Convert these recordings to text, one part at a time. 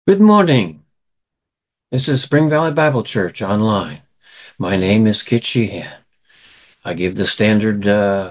Good morning. This is Spring Valley Bible Church online. My name is Kit Sheehan. I give the standard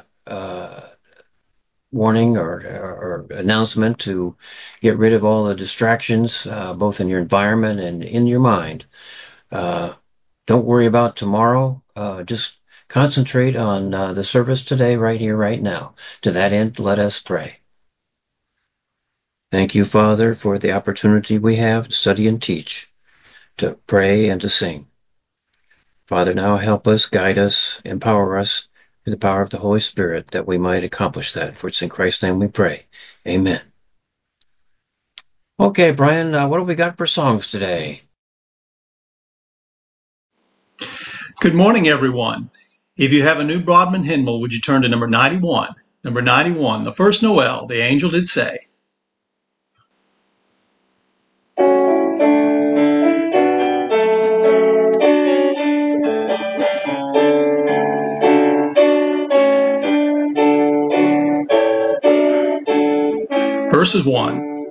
warning or announcement to get rid of all the distractions, both in your environment and in your mind. Don't worry about tomorrow. Just concentrate on the service today, right here, right now. To that end, let us pray. Thank you, Father, for the opportunity we have to study and teach, to pray and to sing. Father, now help us, guide us, empower us through the power of the Holy Spirit that we might accomplish that. For it's in Christ's name we pray. Amen. Okay, Brian, what have we got for songs today? Good morning, everyone. If you have a new Broadman hymnal, would you turn to number 91? Number 91, The First Noel, the angel did say. Verses 1.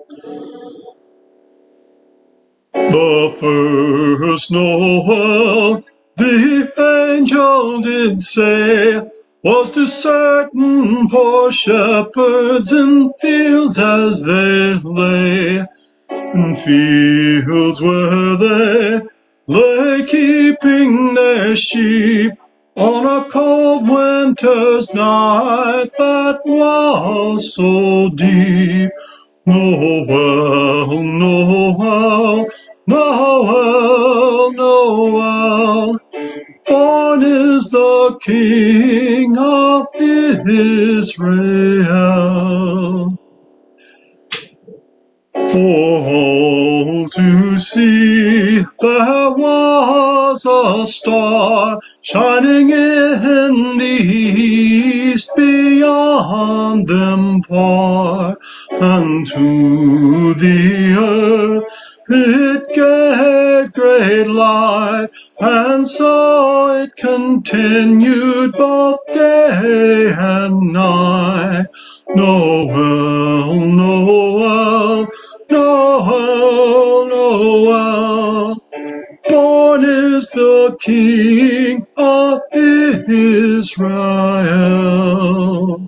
The first Noel, the angel did say, was to certain poor shepherds in fields as they lay. In fields where they lay keeping their sheep on a cold winter's night that was so deep. Noel, Noel, Noel, Noel, born is the King of Israel. For all to see, there was a star shining in the east beyond them far, and to the earth it gave great light, and so it continued both day and night. Noel, Noel, Noel, Noel, born is the King of Israel.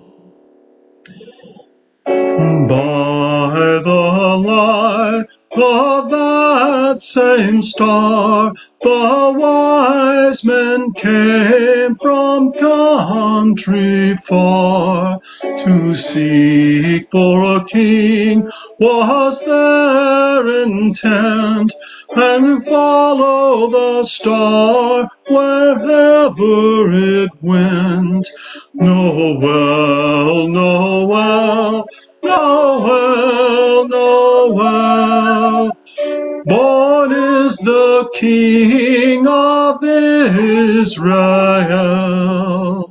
By the light of that same star, the wise men came from country far. To seek for a king was their intent, and follow the star wherever it went. Noel, Noel, Noel, Noel, born is the King of Israel.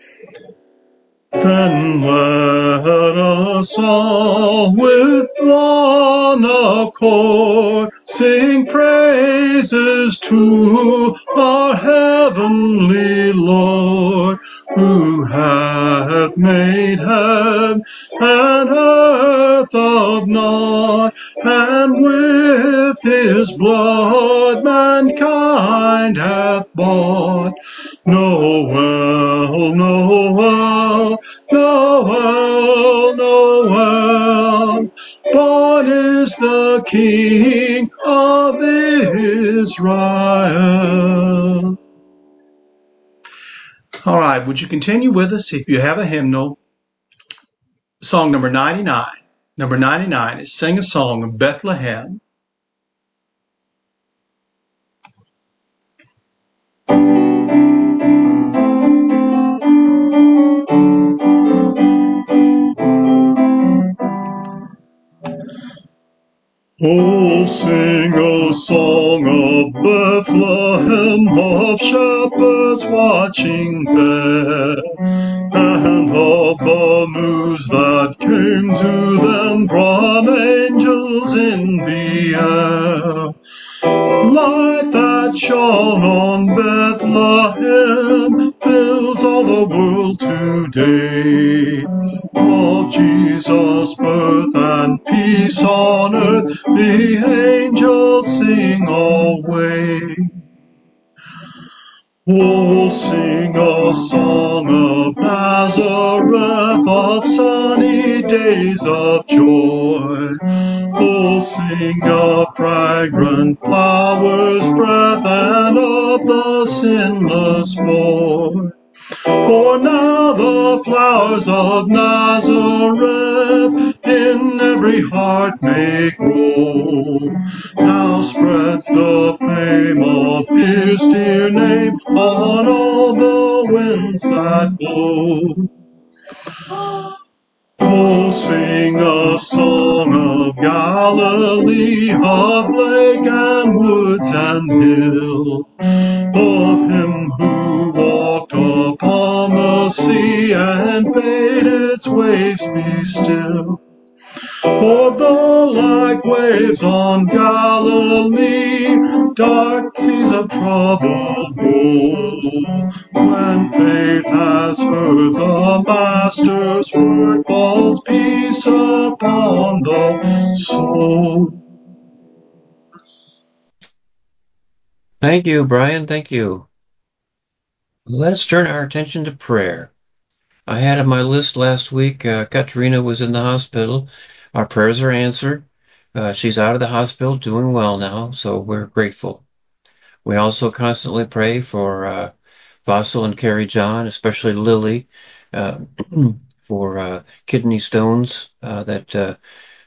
Then let us all with one accord sing praises to our heavenly Lord, who hath made heaven and earth of naught, and with his blood mankind hath bought. Noel, Noel, Noel, Noel, born is the King of Israel. All right, would you continue with us if you have a hymnal? Song number 99. Number 99 is Sing a Song of Bethlehem. Oh, sing a song of Bethlehem, of shepherds watching there, and of the news that came to them from angels in the air. Light that shone on Bethlehem fills all the world today. of Jesus' birth and peace on earth, the angels sing alway. Oh, sing a song of Nazareth, of sunny days of joy. Oh, sing of fragrant flowers' breath and of the sinless boy. For now the flowers of Nazareth in every heart may grow. Now spreads the fame of his dear name on all the winds that blow. Oh, sing a song of Galilee, of lake and woods and hill, of him who walked upon the sea and bade its waves be still. For though like waves on Galilee, dark seas of trouble roll, when faith has heard the Master's word, falls peace upon the soul. Thank you, Brian. Thank you. Let's turn our attention to prayer. I had on my list last week, Katerina was in the hospital. Our prayers are answered. She's out of the hospital, doing well now, so we're grateful. We also constantly pray for Vasil and Carrie John, especially Lily, uh, for kidney stones that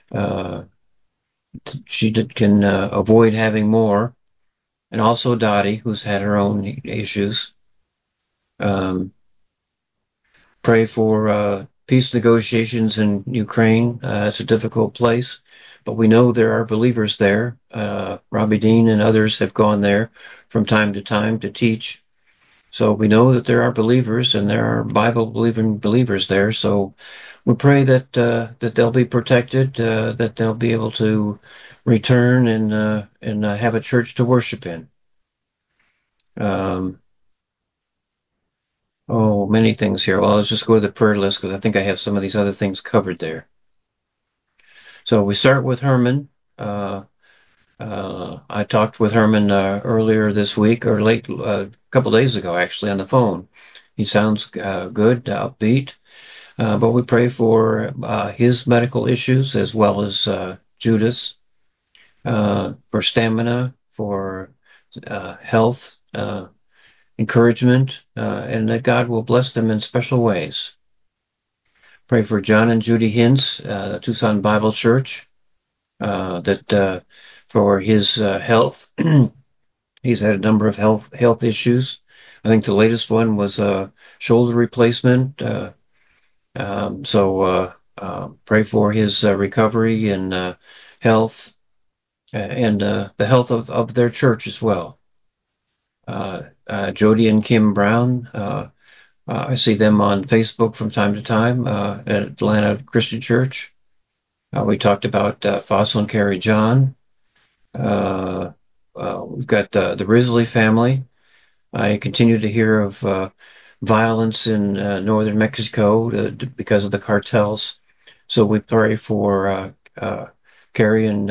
she can avoid having more, and also Dottie, who's had her own issues. Um, Pray for peace negotiations in Ukraine. It's a difficult place, but we know there are believers there. Robbie Dean and others have gone there from time to time to teach. So we know that there are believers and there are Bible-believing believers there. So we pray that they'll be protected, that they'll be able to return and have a church to worship in. Many things here. Well, let's just go to the prayer list because I think I have some of these other things covered there. So we start with Herman. I talked with Herman earlier this week, or a couple days ago, actually, on the phone. He sounds good, upbeat, but we pray for his medical issues as well as Judas, for stamina, for health, encouragement, and that God will bless them in special ways. Pray for John and Judy Hintz, Tucson Bible Church, that for his health. He's had a number of health issues. I think the latest one was a shoulder replacement. So pray for his recovery and health, and the health of their church as well. Jody and Kim Brown. I see them on Facebook from time to time at Atlanta Christian Church. We talked about Fossil and Carrie John. We've got the Risley family. I continue to hear of violence in northern Mexico because of the cartels. So we pray for Carrie and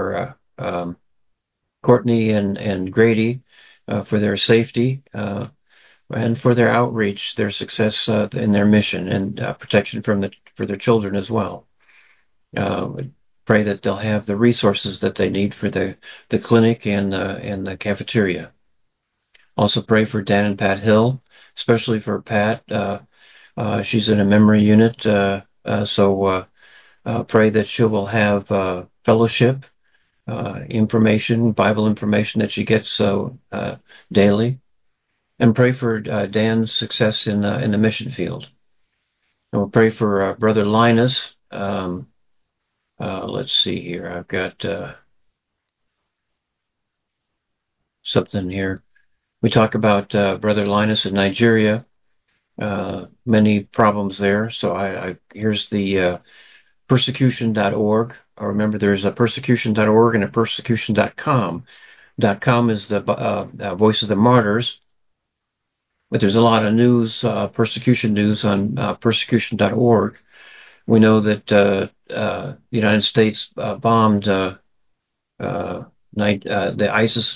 Courtney and Grady for their safety. And for their outreach, their success in their mission, and protection for their children as well. Pray that they'll have the resources that they need for the clinic and the cafeteria. Also pray for Dan and Pat Hill, especially for Pat. She's in a memory unit, so pray that she will have fellowship information, Bible information that she gets daily. And pray for Dan's success in the mission field. And we'll pray for Brother Linus. Let's see here. I've got something here. We talk about Brother Linus in Nigeria. Many problems there. So here's the persecution.org. Remember, there's a persecution.org and a persecution.com. .com is the Voice of the Martyrs. But there's a lot of news, persecution news on persecution.org. We know that the United States bombed the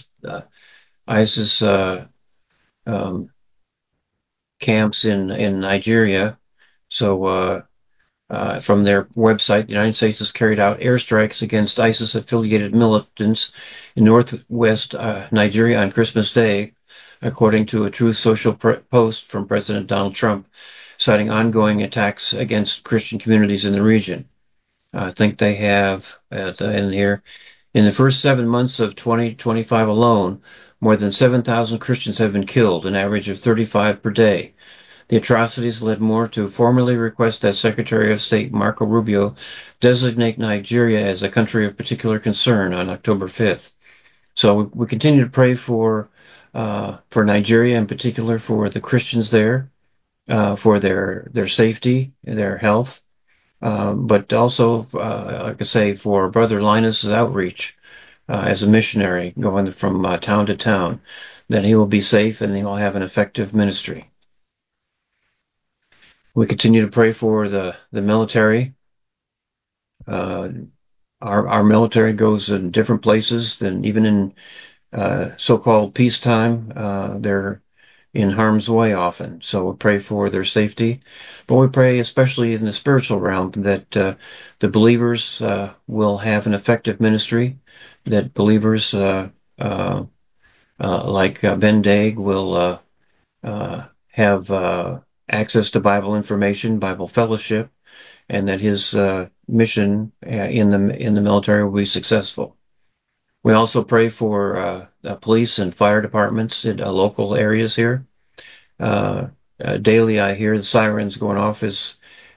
ISIS um, camps in Nigeria. So from their website, the United States has carried out airstrikes against ISIS-affiliated militants in northwest Nigeria on Christmas Day, according to a Truth Social post from President Donald Trump, citing ongoing attacks against Christian communities in the region. I think they have in here, in the first 7 months of 2025 alone, more than 7,000 Christians have been killed, an average of 35 per day. The atrocities led Moore to formally request that Secretary of State Marco Rubio designate Nigeria as a country of particular concern on October 5th. So we continue to pray for Nigeria, in particular for the Christians there, for their safety, their health, but also, like I say, for Brother Linus's outreach as a missionary going from town to town, that he will be safe and he will have an effective ministry. We continue to pray for the military. Our military goes in different places than even in so-called peacetime. They're in harm's way often. So we pray for their safety. But we pray especially in the spiritual realm that the believers will have an effective ministry, that believers like Ben Daig will have access to Bible information, Bible fellowship, and that his mission in the military will be successful. We also pray for police and fire departments in local areas here. Daily, I hear the sirens going off as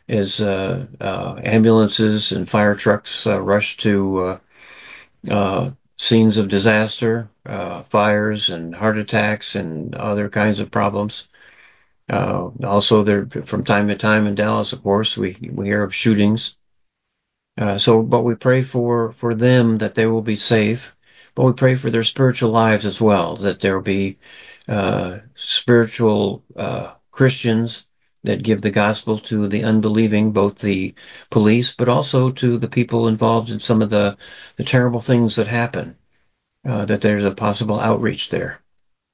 ambulances and fire trucks rush to scenes of disaster, fires and heart attacks and other kinds of problems. Also, there from time to time in Dallas, of course, we hear of shootings. But we pray for them that they will be safe. But we pray for their spiritual lives as well, that there will be spiritual Christians that give the gospel to the unbelieving, both the police, but also to the people involved in some of the terrible things that happen, that there's a possible outreach there.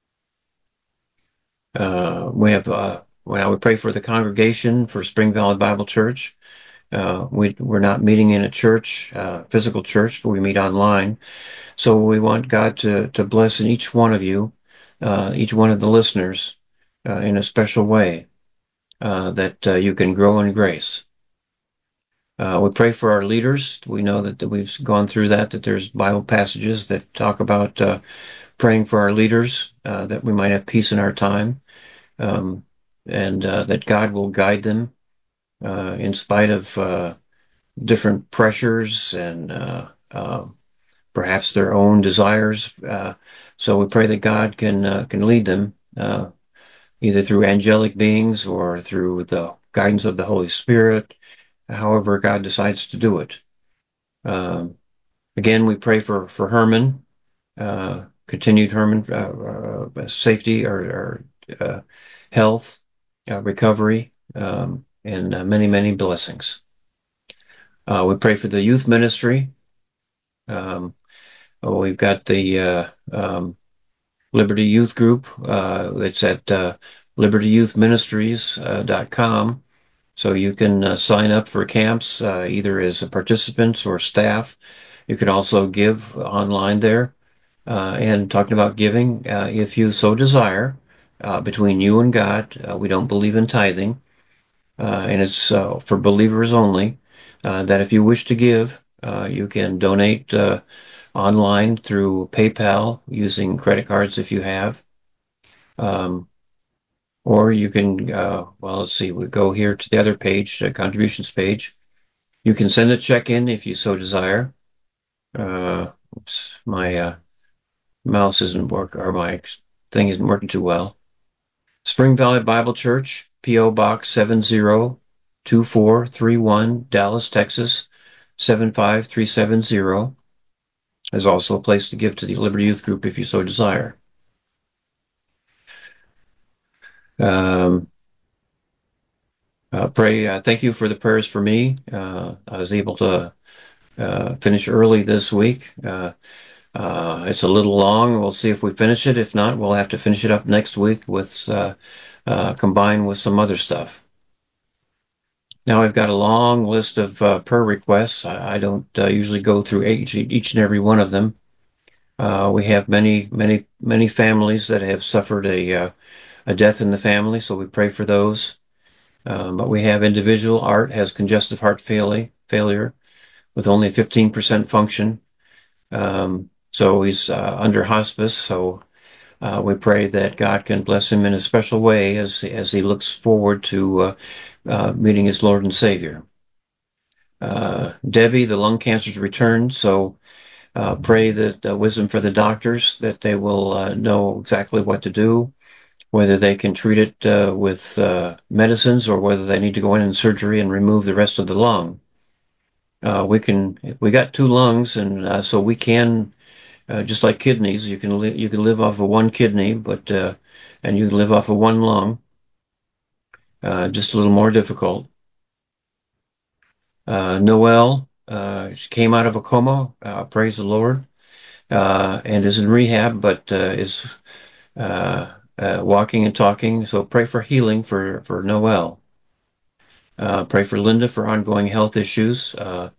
We pray for the congregation for Spring Valley Bible Church. We're not meeting in a church, physical church, but we meet online. So we want God to bless in each one of you, each one of the listeners, in a special way, that you can grow in grace. We pray for our leaders. We know that we've gone through that there's Bible passages that talk about praying for our leaders, that we might have peace in our time, and that God will guide them in spite of different pressures and perhaps their own desires. So we pray that God can lead them either through angelic beings or through the guidance of the Holy Spirit, however God decides to do it. Again, we pray for Herman, continued Herman safety or health, recovery, and many, many blessings. We pray for the youth ministry. We've got the Liberty Youth Group. It's at libertyyouthministries.com. So you can sign up for camps either as participants or staff. You can also give online there. And talking about giving, if you so desire, between you and God, we don't believe in tithing, and it's for believers only, that if you wish to give, you can donate online through PayPal using credit cards if you have. Or you can, let's see, we go here to the other page, the contributions page. You can send a check in if you so desire. Oops, my mouse isn't working, or my thing isn't working too well. Spring Valley Bible Church, P.O. Box 702431, Dallas, Texas 75370. There's also a place to give to the Liberty Youth Group if you so desire. Thank you for the prayers for me. I was able to finish early this week. It's a little long. We'll see if we finish it. If not, we'll have to finish it up next week with combined with some other stuff. Now I've got a long list of prayer requests. I don't usually go through each and every one of them. We have many families that have suffered a death in the family, so we pray for those. But we have individual. Art has congestive heart failure with only 15% function. So he's under hospice. So we pray that God can bless him in a special way as he looks forward to meeting his Lord and Savior. Debbie, the lung cancer's returned. So pray that wisdom for the doctors, that they will know exactly what to do, whether they can treat it with medicines or whether they need to go in surgery and remove the rest of the lung. We got two lungs, and so we can, just like kidneys, you can live off of one kidney, but and you can live off of one lung. Just a little more difficult. Noelle, she came out of a coma, praise the Lord, and is in rehab, but is walking and talking. So pray for healing for Noelle. Pray for Linda for ongoing health issues.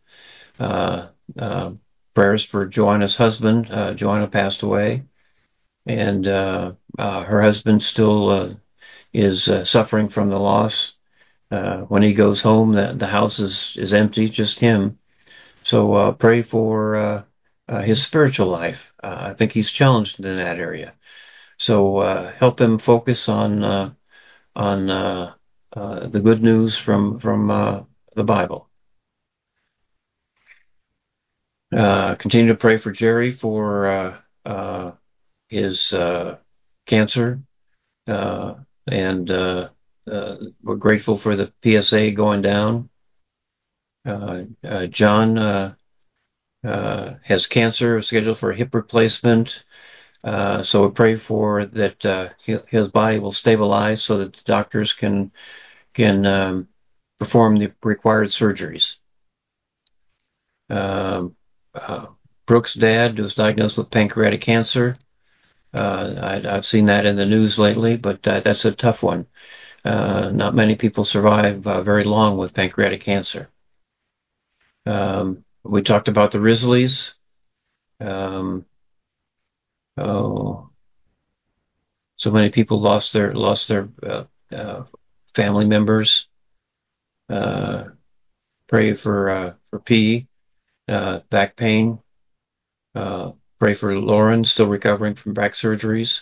Prayers for Joanna's husband. Joanna passed away, and her husband still is suffering from the loss. When he goes home, the house is empty, just him. So pray for his spiritual life. I think he's challenged in that area. So help him focus on the good news from the Bible. Continue to pray for Jerry for his cancer, and we're grateful for the PSA going down. John has cancer, scheduled for a hip replacement. So we pray for that his body will stabilize so that the doctors can perform the required surgeries. Brooke's dad was diagnosed with pancreatic cancer. I've seen that in the news lately, but that's a tough one. Not many people survive very long with pancreatic cancer. We talked about the Risleys. So many people lost their family members. Pray for P, back pain. Pray for Lauren, still recovering from back surgeries.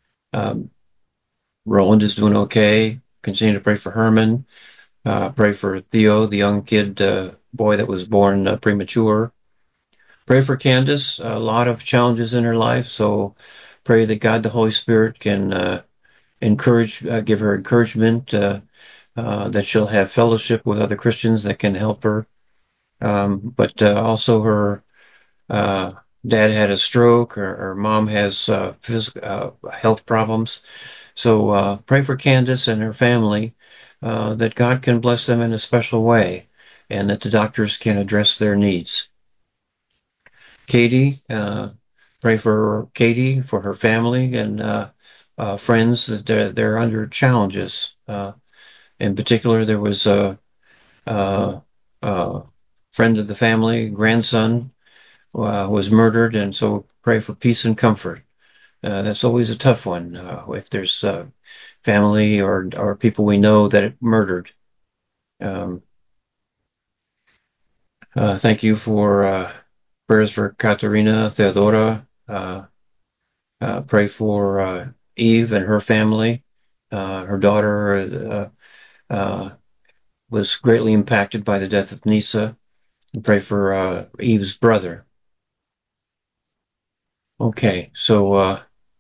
Roland is doing okay. Continue to pray for Herman. Pray for Theo, the young kid, boy that was born premature. Pray for Candace. A lot of challenges in her life, so pray that God, the Holy Spirit, can give her encouragement, that she'll have fellowship with other Christians that can help her. But also her dad had a stroke, her mom has physical health problems. So pray for Candace and her family, that God can bless them in a special way, and that the doctors can address their needs. Katie, pray for Katie, for her family and friends that they're under challenges. In particular, there was a friend of the family, grandson, was murdered, and so pray for peace and comfort. That's always a tough one if there's family or people we know that it murdered. Thank you for prayers for Katerina, Theodora. Pray for Eve and her family. Her daughter was greatly impacted by the death of Nisa. And pray for Eve's brother. Okay, so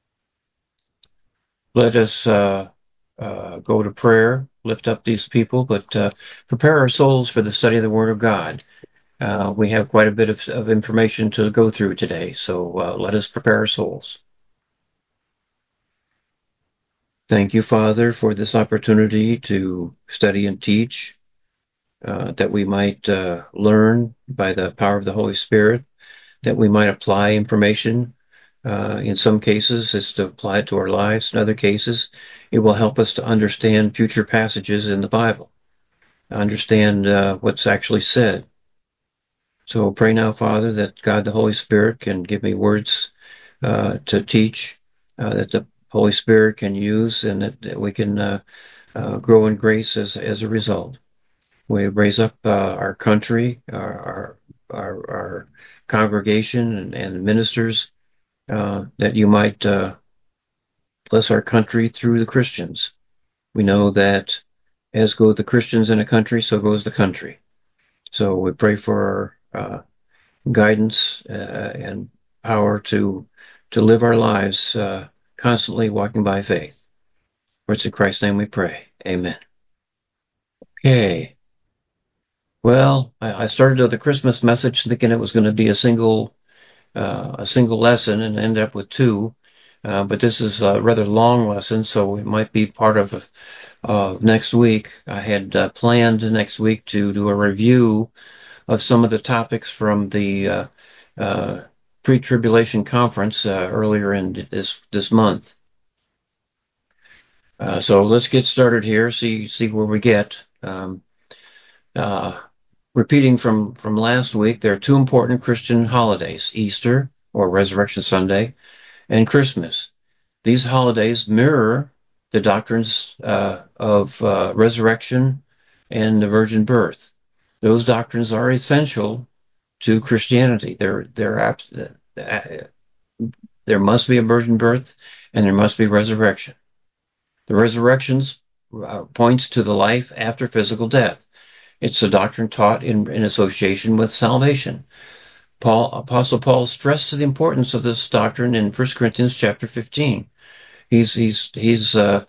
let us go to prayer, lift up these people, but prepare our souls for the study of the Word of God. We have quite a bit of information to go through today, so let us prepare our souls. Thank you, Father, for this opportunity to study and teach, that we might learn by the power of the Holy Spirit, that we might apply information. In some cases, it's to apply it to our lives. In other cases, it will help us to understand future passages in the Bible, understand what's actually said. So pray now, Father, that God the Holy Spirit can give me words to teach, that the Holy Spirit can use, and that we can grow in grace as a result. We raise up our country, our congregation, and ministers, that you might bless our country through the Christians. We know that as go the Christians in a country, so goes the country. So we pray for guidance and power to live our lives constantly walking by faith. For it's in Christ's name we pray. Amen. Okay. Well, I started the Christmas message thinking it was going to be a single lesson, and ended up with two. But this is a rather long lesson, so it might be part of next week. I had planned next week to do a review of some of the topics from the pre-tribulation conference earlier in this month. So let's get started here. See where we get. Repeating from last week, there are two important Christian holidays: Easter, or Resurrection Sunday, and Christmas. These holidays mirror the doctrines of resurrection and the virgin birth. Those doctrines are essential to Christianity. There must be a virgin birth, and there must be resurrection. The resurrections points to the life after physical death. It's a doctrine taught in association with salvation. Apostle Paul stresses the importance of this doctrine in 1 Corinthians chapter 15. He's got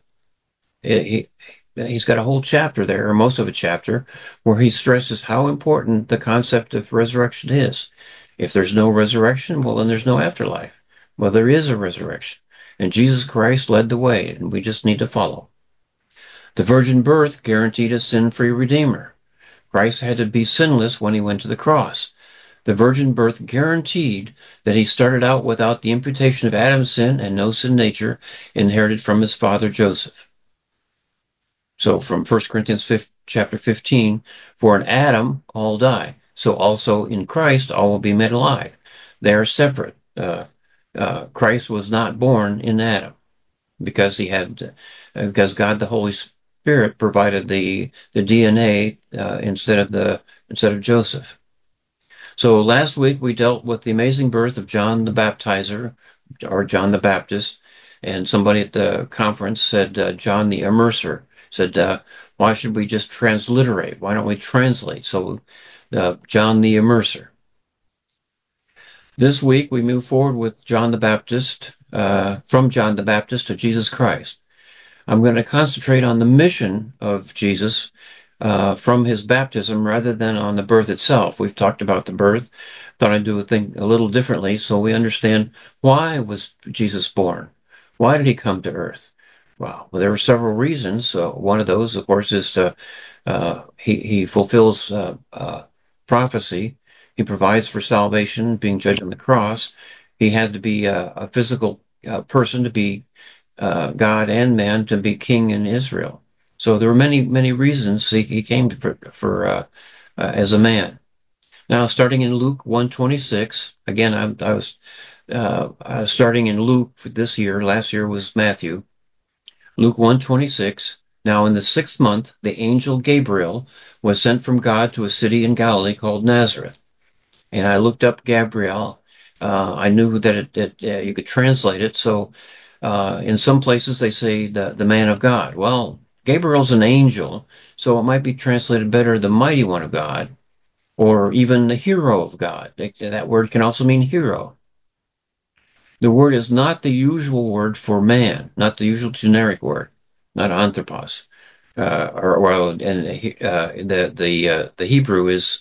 a whole chapter there, or most of a chapter, where he stresses how important the concept of resurrection is. If there's no resurrection, well, then there's no afterlife. Well, there is a resurrection, and Jesus Christ led the way, and we just need to follow. The virgin birth guaranteed a sin-free Redeemer. Christ had to be sinless when he went to the cross. The virgin birth guaranteed that he started out without the imputation of Adam's sin and no sin nature inherited from his father Joseph. So from 1 Corinthians chapter 15, for in Adam all die, so also in Christ all will be made alive. They are separate. Christ was not born in Adam because because God the Holy Spirit provided the DNA instead of Joseph. So last week we dealt with the amazing birth of John the Baptizer, or John the Baptist, and somebody at the conference said John the Immerser. Said, why should we just transliterate? Why don't we translate? So John the Immerser. This week we move forward with John the Baptist, from John the Baptist to Jesus Christ. I'm going to concentrate on the mission of Jesus from his baptism rather than on the birth itself. We've talked about the birth. Thought I'd do a thing a little differently so we understand, why was Jesus born? Why did he come to earth? Well, there were several reasons. One of those, of course, is he fulfills prophecy. He provides for salvation, being judged on the cross. He had to be a physical person to be God and man, to be king in Israel. So there were many reasons he came for as a man. Now, starting in Luke 1:26, again, I was starting in Luke this year. Last year was Matthew. Luke 1:26. Now in the 6th month, the angel Gabriel was sent from God to a city in Galilee called Nazareth. And I looked up Gabriel. I knew that you could translate it. So in some places they say the man of God. Well, Gabriel's an angel, so it might be translated better the mighty one of God, or even the hero of God. That word can also mean hero. The word is not the usual word for man, not the usual generic word, not anthropos. The Hebrew is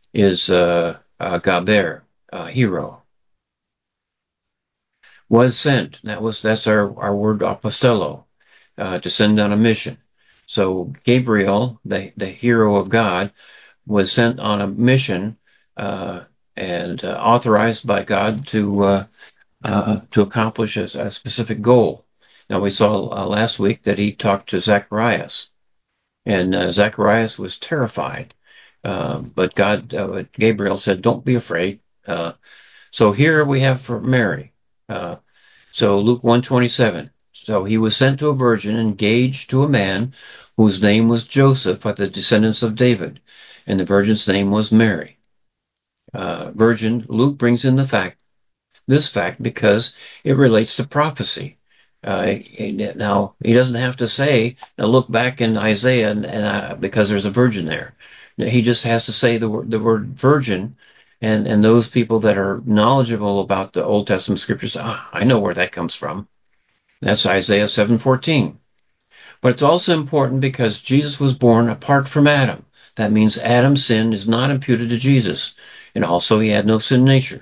gaber, hero. Was sent. That's our word apostello. to send on a mission. So Gabriel, the hero of God, was sent on a mission and authorized by God to accomplish a specific goal. Now, we saw last week that he talked to Zacharias, and Zacharias was terrified. But Gabriel said, "Don't be afraid." So here we have for Mary. So Luke 1:27. So he was sent to a virgin engaged to a man whose name was Joseph, of the descendants of David, and the virgin's name was Mary. Virgin, Luke brings in this fact because it relates to prophecy. Now, he doesn't have to say, now look back in Isaiah because there's a virgin there. He just has to say the word virgin, and those people that are knowledgeable about the Old Testament scriptures, I know where that comes from. That's Isaiah 7:14. But it's also important because Jesus was born apart from Adam. That means Adam's sin is not imputed to Jesus, and also he had no sin nature.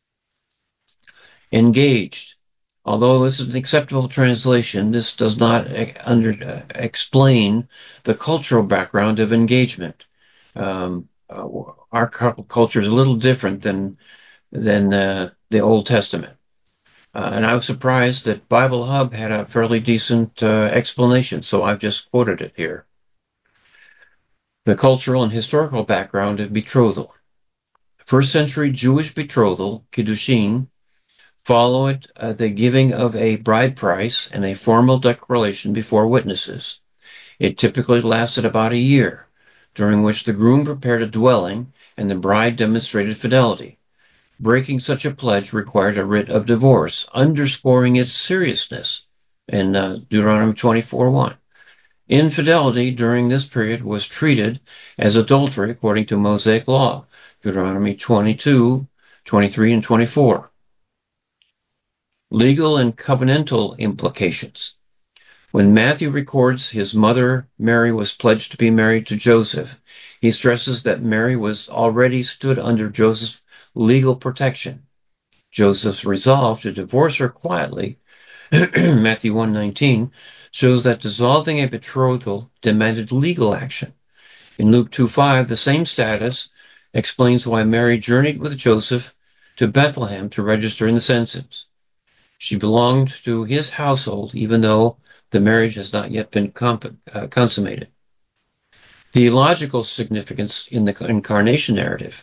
Engaged. Although this is an acceptable translation, this does not explain the cultural background of engagement. Our culture is a little different than the Old Testament. And I was surprised that Bible Hub had a fairly decent explanation, so I've just quoted it here. The cultural and historical background of betrothal. First century Jewish betrothal, kiddushin, followed the giving of a bride price and a formal declaration before witnesses. It typically lasted about a year, during which the groom prepared a dwelling and the bride demonstrated fidelity. Breaking such a pledge required a writ of divorce, underscoring its seriousness in Deuteronomy 24:1. Infidelity during this period was treated as adultery according to Mosaic law, Deuteronomy 22:23 and 24. Legal and covenantal implications. When Matthew records his mother Mary was pledged to be married to Joseph, he stresses that Mary was already stood under Joseph's legal protection. Joseph's resolve to divorce her quietly, Matthew 1:19, shows that dissolving a betrothal demanded legal action. In Luke 2:5, the same status explains why Mary journeyed with Joseph to Bethlehem to register in the census. She belonged to his household, even though the marriage has not yet been consummated. Theological significance in the incarnation narrative.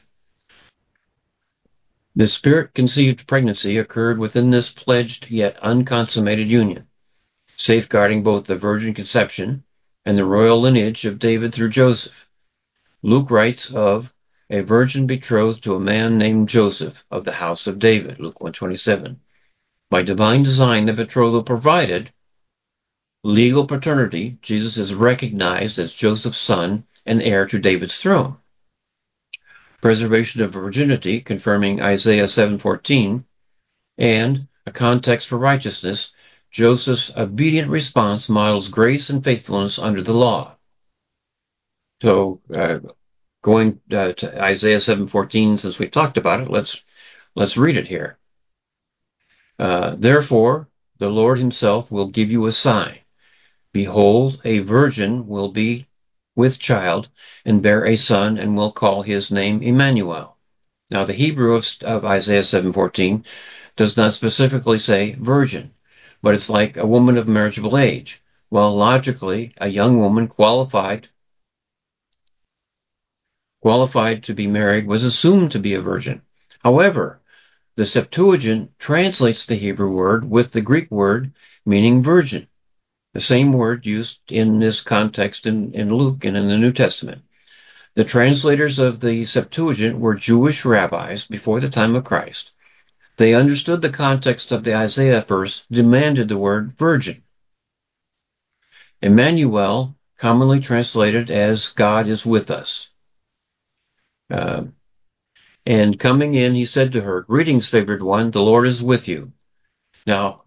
The spirit-conceived pregnancy occurred within this pledged yet unconsummated union, safeguarding both the virgin conception and the royal lineage of David through Joseph. Luke writes of a virgin betrothed to a man named Joseph of the house of David, Luke 1:27. By divine design, the betrothal provided legal paternity. Jesus is recognized as Joseph's son and heir to David's throne. Preservation of virginity, confirming Isaiah 7:14, and a context for righteousness. Joseph's obedient response models grace and faithfulness under the law. So, going to Isaiah 7:14, since we talked about it, let's read it here. Therefore, the Lord himself will give you a sign. Behold, a virgin will be with child and bear a son and will call his name Emmanuel. Now, the Hebrew of Isaiah 7:14 does not specifically say virgin, but it's like a woman of marriageable age. Well, logically, a young woman qualified to be married was assumed to be a virgin. However, the Septuagint translates the Hebrew word with the Greek word meaning virgin, the same word used in this context in Luke and in the New Testament. The translators of the Septuagint were Jewish rabbis before the time of Christ. They understood the context of the Isaiah verse demanded the word virgin. Emmanuel, commonly translated as God is with us. And coming in, he said to her, "Greetings, favored one, the Lord is with you." Now,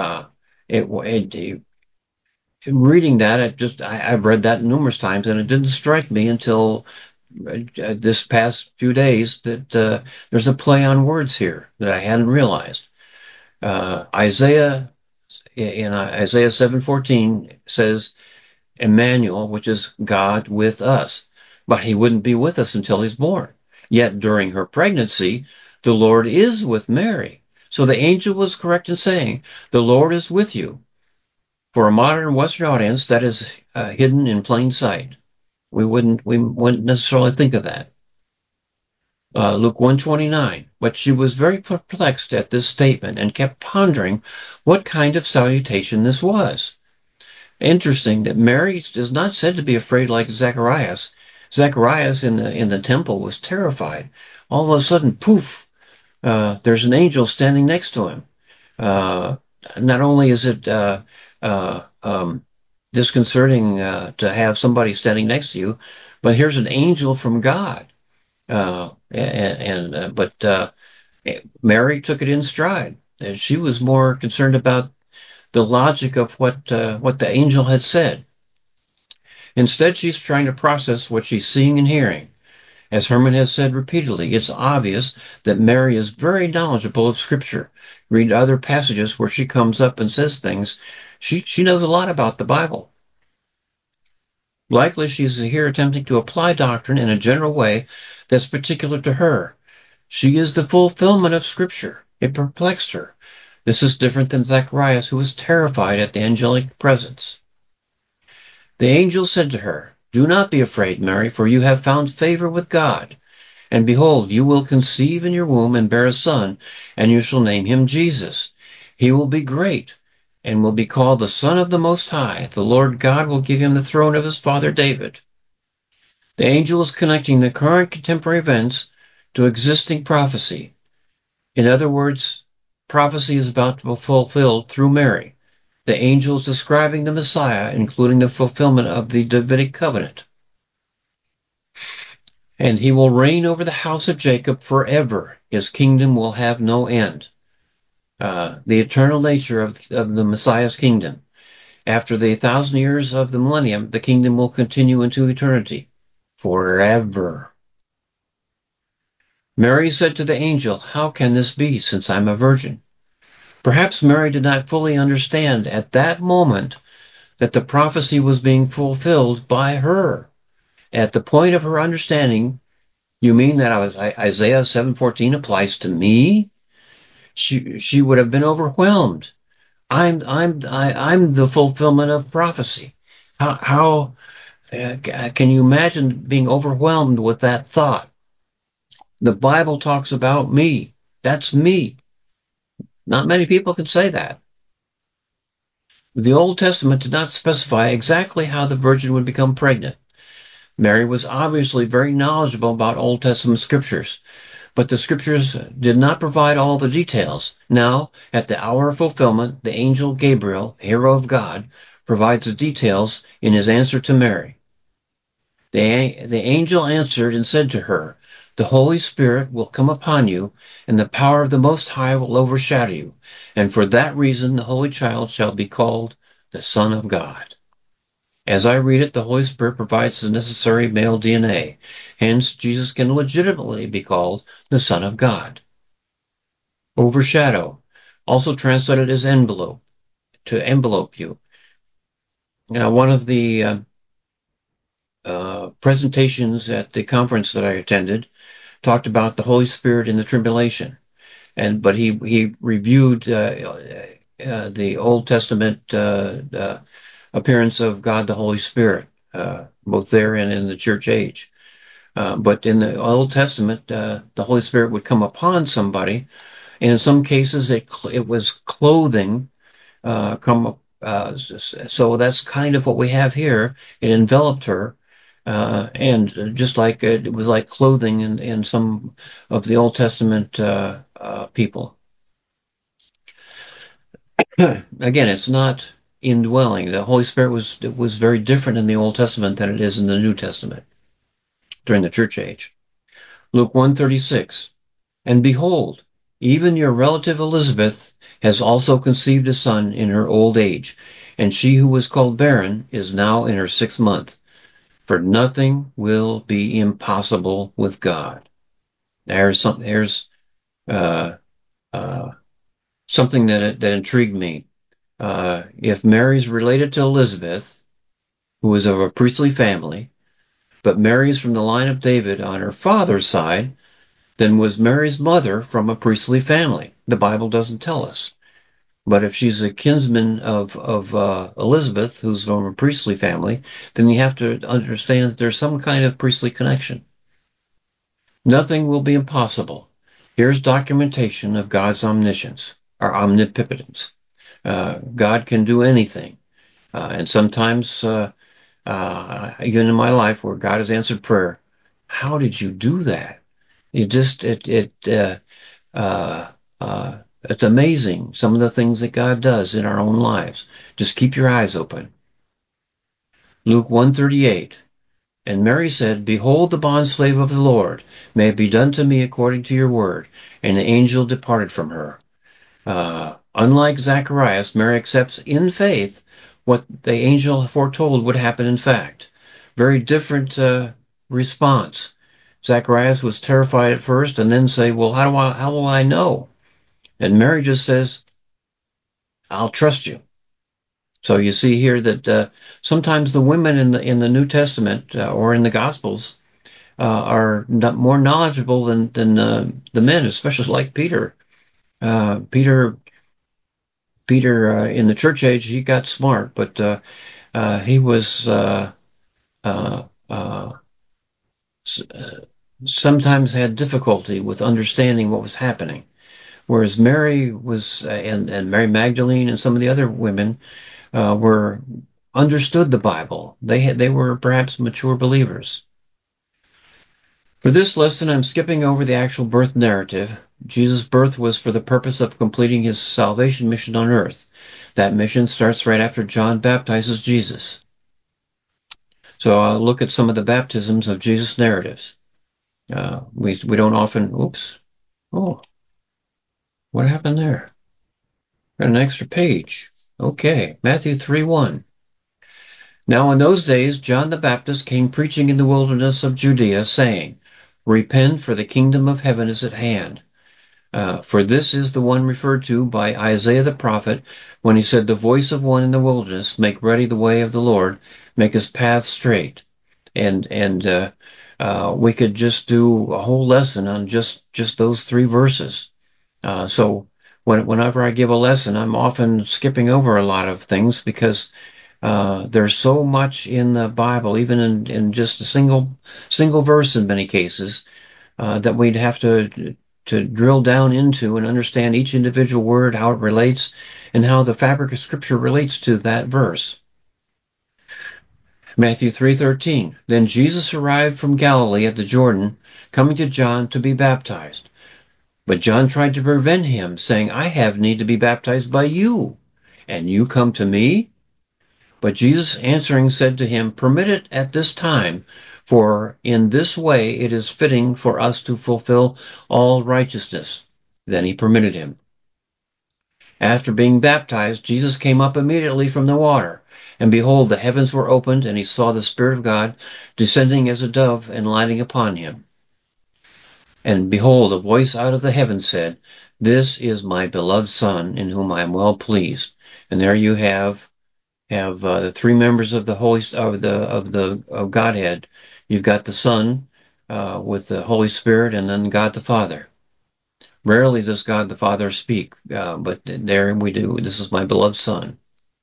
reading that, I've read that numerous times, and it didn't strike me until this past few days that there's a play on words here that I hadn't realized. Isaiah in Isaiah 7:14 says Emmanuel, which is God with us. But he wouldn't be with us until he's born. Yet during her pregnancy, the Lord is with Mary. So the angel was correct in saying, the Lord is with you. For a modern Western audience, that is hidden in plain sight. We wouldn't necessarily think of that. Luke 1:29. But she was very perplexed at this statement and kept pondering what kind of salutation this was. Interesting that Mary is not said to be afraid like Zacharias. Zacharias in the temple was terrified. All of a sudden, poof! There's an angel standing next to him. Uh, Not only is it disconcerting to have somebody standing next to you, but here's an angel from God. But Mary took it in stride. She was more concerned about the logic of what the angel had said. Instead, she's trying to process what she's seeing and hearing. As Herman has said repeatedly, it's obvious that Mary is very knowledgeable of Scripture. Read other passages where she comes up and says things. She knows a lot about the Bible. Likely she's here attempting to apply doctrine in a general way that's particular to her. She is the fulfillment of Scripture. It perplexed her. This is different than Zacharias, who was terrified at the angelic presence. The angel said to her, "Do not be afraid, Mary, for you have found favor with God. And behold, you will conceive in your womb and bear a son, and you shall name him Jesus. He will be great, and will be called the Son of the Most High. The Lord God will give him the throne of his father David." The angel is connecting the current contemporary events to existing prophecy. In other words, prophecy is about to be fulfilled through Mary. The angel is describing the Messiah, including the fulfillment of the Davidic covenant. And he will reign over the house of Jacob forever. His kingdom will have no end. The eternal nature of the Messiah's kingdom. After the 1,000 years of the millennium, the kingdom will continue into eternity. Forever. Mary said to the angel, "How can this be, since I'm a virgin?" Perhaps Mary did not fully understand at that moment that the prophecy was being fulfilled by her. At the point of her understanding, you mean that Isaiah 7:14 applies to me? She would have been overwhelmed. I'm the fulfillment of prophecy. How can you imagine being overwhelmed with that thought? The Bible talks about me. That's me. Not many people can say that. The Old Testament did not specify exactly how the virgin would become pregnant. Mary was obviously very knowledgeable about Old Testament scriptures, but the scriptures did not provide all the details. Now, at the hour of fulfillment, the angel Gabriel, hero of God, provides the details in his answer to Mary. The angel answered and said to her, "The Holy Spirit will come upon you, and the power of the Most High will overshadow you. And for that reason, the Holy Child shall be called the Son of God." As I read it, the Holy Spirit provides the necessary male DNA. Hence, Jesus can legitimately be called the Son of God. Overshadow, also translated as envelope, to envelope you. Now, one of the presentations at the conference that I attended talked about the Holy Spirit in the tribulation, but he reviewed the Old Testament appearance of God the Holy Spirit, both there and in the church age. But in the Old Testament, the Holy Spirit would come upon somebody, and in some cases it was clothing. So that's kind of what we have here. It enveloped her, and just like it was like clothing in some of the Old Testament people. Again, it's not indwelling. The Holy Spirit was very different in the Old Testament than it is in the New Testament during the church age. Luke 1:36. And behold, even your relative Elizabeth has also conceived a son in her old age, and she who was called barren is now in her 6th month. For nothing will be impossible with God. There's uh, something that intrigued me. If Mary's related to Elizabeth, who is of a priestly family, but Mary's from the line of David on her father's side, then was Mary's mother from a priestly family? The Bible doesn't tell us. But if she's a kinsman of Elizabeth, who's from a priestly family, then you have to understand that there's some kind of priestly connection. Nothing will be impossible. Here's documentation of God's omniscience, or omnipotence. God can do anything. And sometimes, even in my life where God has answered prayer, how did you do that? You just, it's amazing some of the things that God does in our own lives. Just keep your eyes open. Luke 1:38. And Mary said, Behold the bondslave of the Lord, may it be done to me according to your word. And the angel departed from her. Unlike Zacharias, Mary accepts in faith what the angel foretold would happen in fact. Very different response. Zacharias was terrified at first and then say, well, how will I know? And Mary just says, I'll trust you. So you see here that sometimes the women in the New Testament or in the Gospels are more knowledgeable than the men, especially like Peter. Peter in the church age, he got smart, but he was uh, uh, sometimes had difficulty with understanding what was happening. Whereas Mary was, and Mary Magdalene and some of the other women were understood the Bible. They were perhaps mature believers. For this lesson, I'm skipping over the actual birth narrative. Jesus' birth was for the purpose of completing his salvation mission on earth. That mission starts right after John baptizes Jesus. So I'll look at some of the baptisms of Jesus' narratives. We don't often. Oops. Oh, what happened there? Got an extra page. Okay, Matthew 3:1. Now in those days John the Baptist came preaching in the wilderness of Judea, saying, Repent, for the kingdom of heaven is at hand. For this is the one referred to by Isaiah the prophet when he said, The voice of one in the wilderness, make ready the way of the Lord, make his path straight. And we could just do a whole lesson on just those three verses. So whenever I give a lesson, I'm often skipping over a lot of things because there's so much in the Bible, even in just a single verse in many cases, that we'd have to drill down into and understand each individual word, how it relates, and how the fabric of Scripture relates to that verse. Matthew 3:13. Then Jesus arrived from Galilee at the Jordan, coming to John to be baptized. But John tried to prevent him, saying, I have need to be baptized by you, and you come to me? But Jesus answering said to him, Permit it at this time, for in this way it is fitting for us to fulfill all righteousness. Then he permitted him. After being baptized, Jesus came up immediately from the water. And behold, the heavens were opened, and he saw the Spirit of God descending as a dove and lighting upon him. And behold, a voice out of the heavens said, This is my beloved Son, in whom I am well pleased. And there you have the three members of the of Godhead. You've got the Son with the Holy Spirit, and then God the Father. Rarely does God the Father speak, but there we do. This is my beloved Son.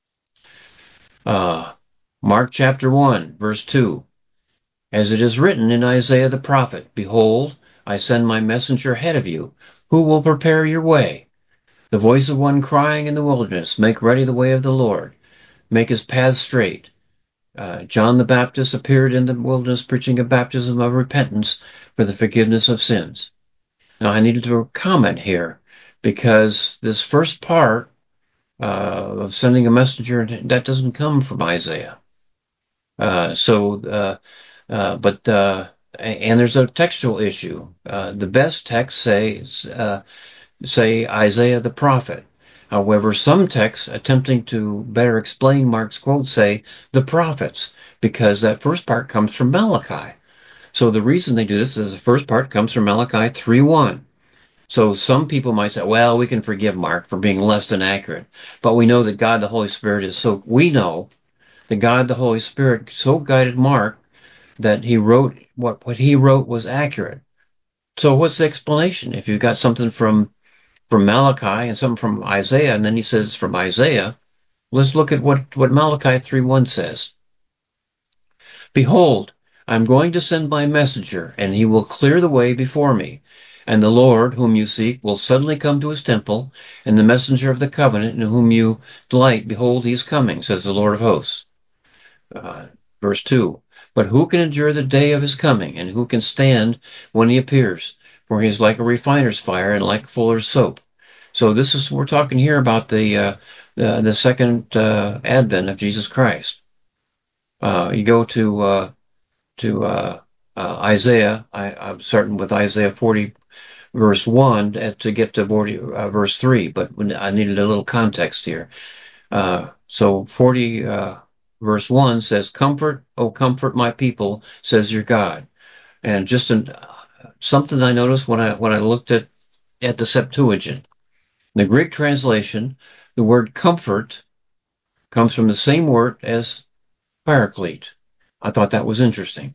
Mark chapter 1, verse 2. As it is written in Isaiah the prophet, Behold, I send my messenger ahead of you, who will prepare your way. The voice of one crying in the wilderness, Make ready the way of the Lord, make his paths straight. John the Baptist appeared in the wilderness preaching a baptism of repentance for the forgiveness of sins. Now, I needed to comment here because this first part of sending a messenger, that doesn't come from Isaiah. And there's a textual issue. The best texts say Isaiah the prophet. However, some texts attempting to better explain Mark's quote say the prophets, because that first part comes from Malachi. So the reason they do this is the first part comes from Malachi 3:1. So some people might say, well, we can forgive Mark for being less than accurate. But we know that God the Holy Spirit is so, we know that God the Holy Spirit so guided Mark that he wrote what he wrote was accurate. So what's the explanation? If you've got something from Malachi and something from Isaiah, and then he says from Isaiah, let's look at what Malachi 3:1 says. Behold, I am going to send my messenger, and he will clear the way before me. And the Lord, whom you seek, will suddenly come to his temple, and the messenger of the covenant in whom you delight, behold, he is coming, says the Lord of hosts. Uh, Verse 2. But who can endure the day of his coming, and who can stand when he appears? For he is like a refiner's fire and like fuller's soap. So this is, we're talking here about the second advent of Jesus Christ. You go to Isaiah. I'm starting with Isaiah 40, verse 1 to get to 40, verse 3, but I needed a little context here. So 40, verse 1 says, Comfort, O comfort my people, says your God. And just something I noticed when I looked at the Septuagint. In the Greek translation, the word comfort comes from the same word as paraclete. I thought that was interesting.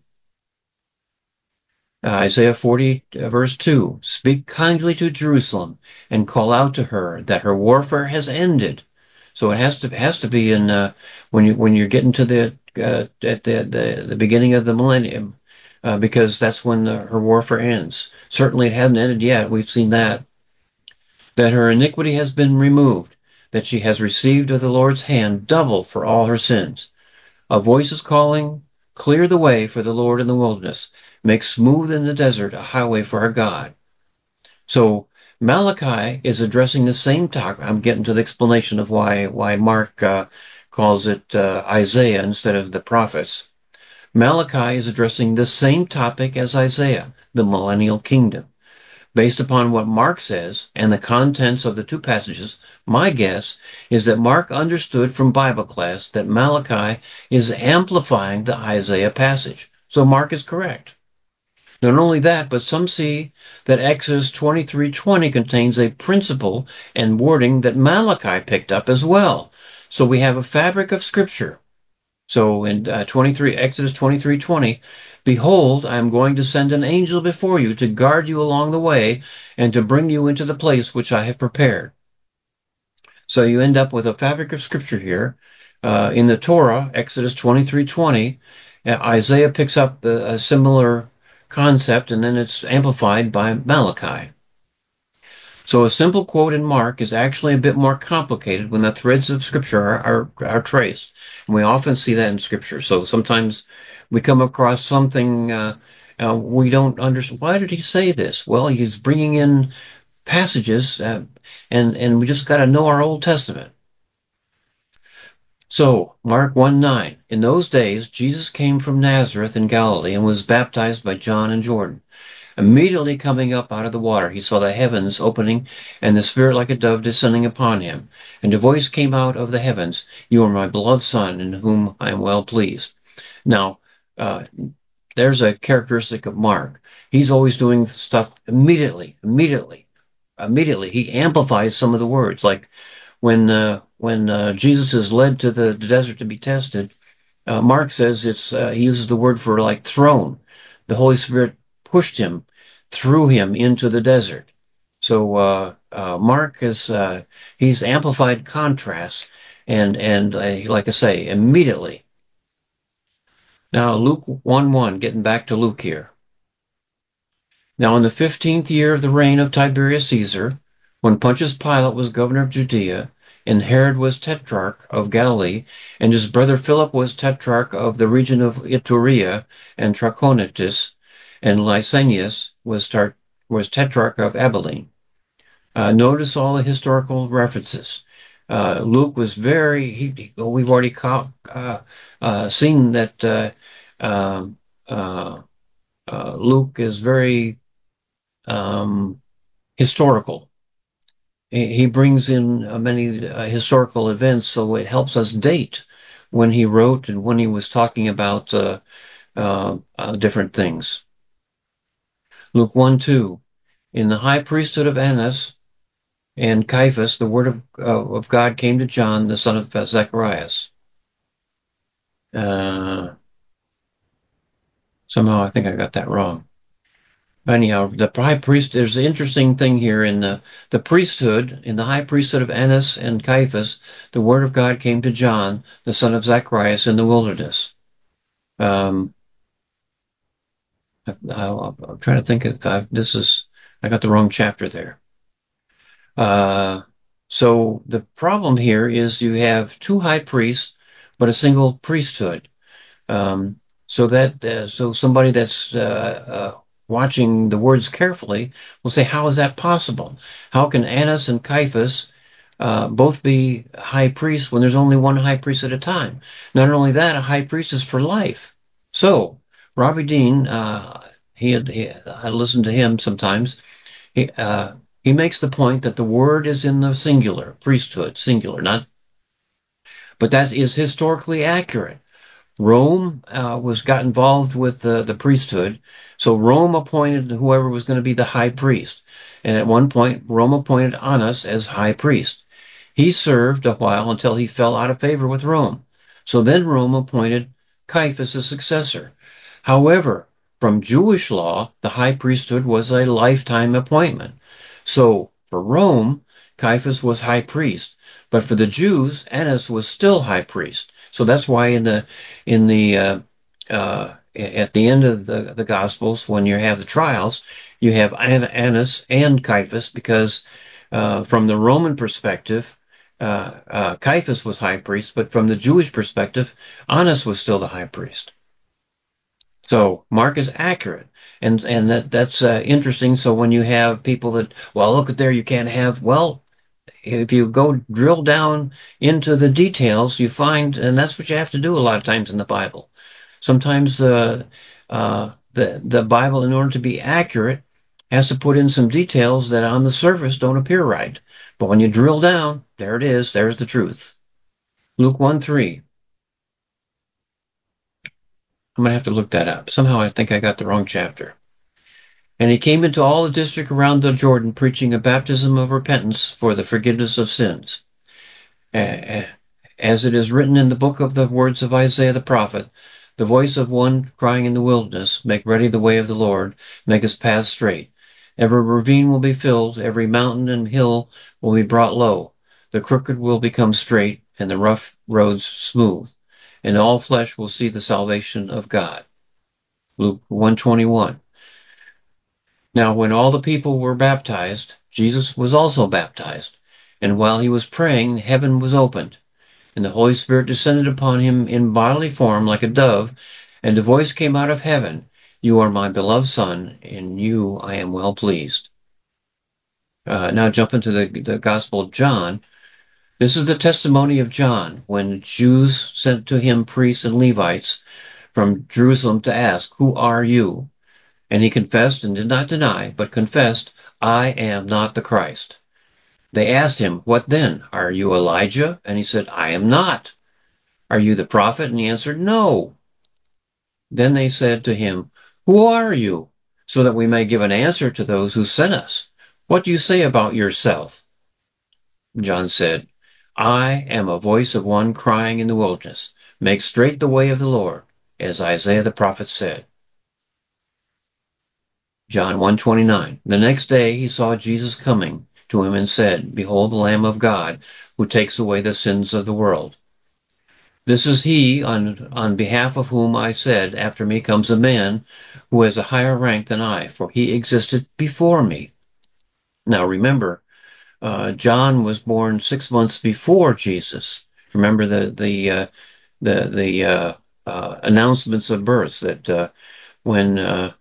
Isaiah 40, verse 2, Speak kindly to Jerusalem and call out to her that her warfare has ended. So it has to be in when you're getting to the at the beginning of the millennium, because that's when her warfare ends. Certainly it hasn't ended yet. We've seen that. That her iniquity has been removed, that she has received of the Lord's hand double for all her sins. A voice is calling, Clear the way for the Lord in the wilderness. Make smooth in the desert a highway for our God. So Malachi is addressing the same topic. I'm getting to the explanation of why Mark calls it Isaiah instead of the prophets. Malachi is addressing the same topic as Isaiah, the millennial kingdom. Based upon what Mark says and the contents of the two passages, my guess is that Mark understood from Bible class that Malachi is amplifying the Isaiah passage. So Mark is correct. Not only that, but some see that Exodus 23:20 contains a principle and wording that Malachi picked up as well. So we have a fabric of Scripture. So in Exodus 23:20, Behold, I am going to send an angel before you to guard you along the way and to bring you into the place which I have prepared. So you end up with a fabric of Scripture here. In the Torah, Exodus 23:20, Isaiah picks up a similar concept, and then it's amplified by Malachi. So a simple quote in Mark is actually a bit more complicated when the threads of Scripture are traced. And we often see that in Scripture. So sometimes we come across something we don't understand. Why did he say this? Well, he's bringing in passages, and we just got to know our Old Testament. So, Mark 1:9. In those days, Jesus came from Nazareth in Galilee and was baptized by John in Jordan. Immediately coming up out of the water, he saw the heavens opening and the Spirit like a dove descending upon him. And a voice came out of the heavens, You are my beloved Son, in whom I am well pleased. Now, there's a characteristic of Mark. He's always doing stuff immediately. He amplifies some of the words, like when Jesus is led to the desert to be tested. Mark says he uses the word for like thrown. The Holy Spirit pushed him, threw him into the desert. So Mark he's amplified contrast, and like I say, immediately. Now Luke 1:1, getting back to Luke here. Now in the 15th year of the reign of Tiberius Caesar, when Pontius Pilate was governor of Judea, and Herod was tetrarch of Galilee, and his brother Philip was tetrarch of the region of Iturea and Trachonitis, and Lysanias was tetrarch of Abilene. Notice all the historical references. Luke was we've already seen that Luke is very historical. He brings in many historical events, so it helps us date when he wrote and when he was talking about different things. Luke 1:2. in the high priesthood of Annas and Caiaphas, the word of God came to John, the son of Zacharias. Somehow I think I got that wrong. Anyhow, the high priest, there's an interesting thing here in the priesthood, in the high priesthood of Annas and Caiaphas, the word of God came to John, the son of Zacharias, in the wilderness. I'm trying to think of, I got the wrong chapter there. So the problem here is you have two high priests, but a single priesthood. So somebody that's watching the words carefully will say, how is that possible? How can Annas and Caiaphas both be high priests when there's only one high priest at a time? Not only that, a high priest is for life. So Robbie Dean, I listen to him sometimes. He makes the point that the word is in the singular, priesthood, singular, not, but that is historically accurate. Rome got involved with the priesthood, so Rome appointed whoever was going to be the high priest. And at one point, Rome appointed Annas as high priest. He served a while until he fell out of favor with Rome. So then Rome appointed Caiaphas as successor. However, from Jewish law, the high priesthood was a lifetime appointment. So for Rome, Caiaphas was high priest, but for the Jews, Annas was still high priest. So that's why at the end of the Gospels, when you have the trials, you have Annas and Caiaphas, because from the Roman perspective, Caiaphas was high priest, but from the Jewish perspective, Annas was still the high priest. So Mark is accurate, and that's interesting. So when you have people that, well, look at there, you can't have, well, if you go drill down into the details, you find, and that's what you have to do a lot of times in the Bible. Sometimes the Bible, in order to be accurate, has to put in some details that on the surface don't appear right. But when you drill down, there it is. There's the truth. Luke 1:3. I'm going to have to look that up. Somehow I think I got the wrong chapter. And he came into all the district around the Jordan, preaching a baptism of repentance for the forgiveness of sins. As it is written in the book of the words of Isaiah the prophet, the voice of one crying in the wilderness, make ready the way of the Lord, make his path straight. Every ravine will be filled, every mountain and hill will be brought low. The crooked will become straight, and the rough roads smooth, and all flesh will see the salvation of God. Luke 1:21. Now when all the people were baptized, Jesus was also baptized, and while he was praying, heaven was opened, and the Holy Spirit descended upon him in bodily form like a dove, and a voice came out of heaven, "You are my beloved Son, in you I am well pleased." Now jump into the Gospel of John. This is the testimony of John when Jews sent to him priests and Levites from Jerusalem to ask, "Who are you?" And he confessed and did not deny, but confessed, "I am not the Christ." They asked him, "What then? Are you Elijah?" And he said, "I am not." "Are you the prophet?" And he answered, "No." Then they said to him, "Who are you? So that we may give an answer to those who sent us. What do you say about yourself?" John said, "I am a voice of one crying in the wilderness, make straight the way of the Lord, as Isaiah the prophet said." John 1:29. The next day he saw Jesus coming to him and said, "Behold the Lamb of God, who takes away the sins of the world. This is he on behalf of whom I said, after me comes a man who has a higher rank than I, for he existed before me." Now remember, John was born 6 months before Jesus. Remember the announcements of birth, that when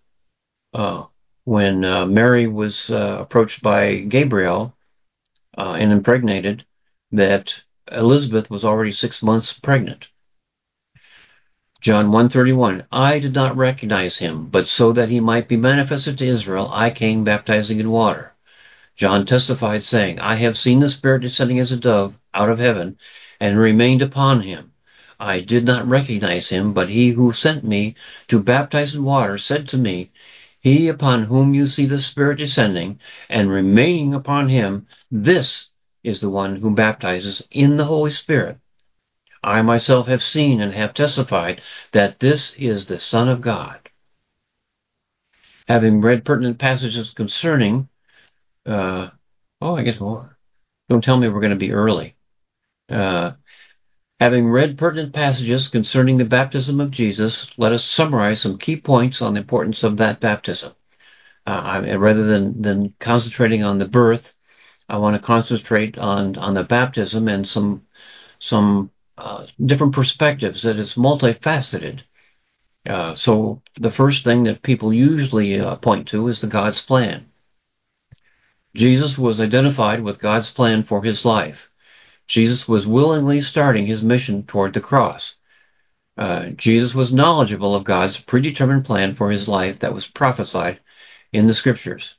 Mary was approached by Gabriel and impregnated, that Elizabeth was already 6 months pregnant. John 1:31, I did not recognize him, but so that he might be manifested to Israel, I came baptizing in water. John testified, saying, I have seen the Spirit descending as a dove out of heaven and remained upon him. I did not recognize him, but he who sent me to baptize in water said to me, He upon whom you see the Spirit descending and remaining upon him, this is the one who baptizes in the Holy Spirit. I myself have seen and have testified that this is the Son of God. Having read pertinent passages concerning, don't tell me we're going to be early. Having read pertinent passages concerning the baptism of Jesus, let us summarize some key points on the importance of that baptism. Rather than concentrating on the birth, I want to concentrate on the baptism and some different perspectives that is multifaceted. So the first thing that people usually point to is the God's plan. Jesus was identified with God's plan for his life. Jesus was willingly starting his mission toward the cross. Jesus was knowledgeable of God's predetermined plan for his life that was prophesied in the scriptures.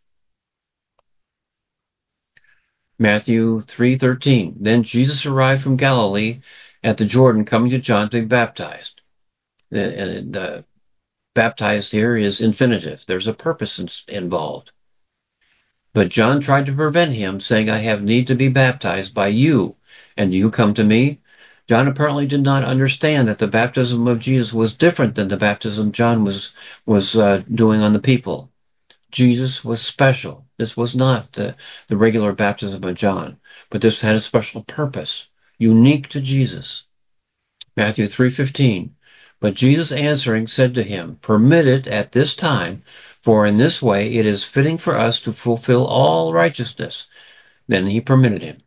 Matthew 3:13. Then Jesus arrived from Galilee at the Jordan, coming to John to be baptized. The baptized here is infinitive. There's a purpose involved. But John tried to prevent him, saying, I have need to be baptized by you, and you come to me? John apparently did not understand that the baptism of Jesus was different than the baptism John was doing on the people. Jesus was special. This was not the regular baptism of John, but this had a special purpose, unique to Jesus. Matthew 3:15. But Jesus answering said to him, Permit it at this time, for in this way it is fitting for us to fulfill all righteousness. Then he permitted him.